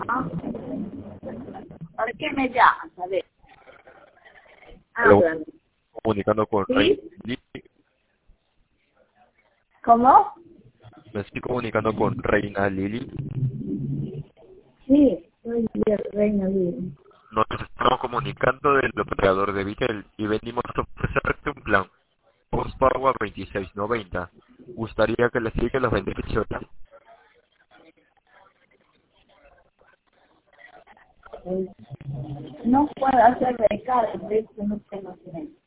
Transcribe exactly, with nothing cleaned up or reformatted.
¿Para qué me llamas? A ver. Hello. Háblame. Comunicando con ¿Sí? Reina Lili. ¿Cómo? Me estoy comunicando con Reina Lili. Sí, soy Reina Lili. Nos estamos comunicando del operador de Vitel y venimos a ofrecerte un plan postpago a veintiséis noventa. Gustaría que le explique los beneficios. No puedo hacer recargas, de esto no tengo tiempo.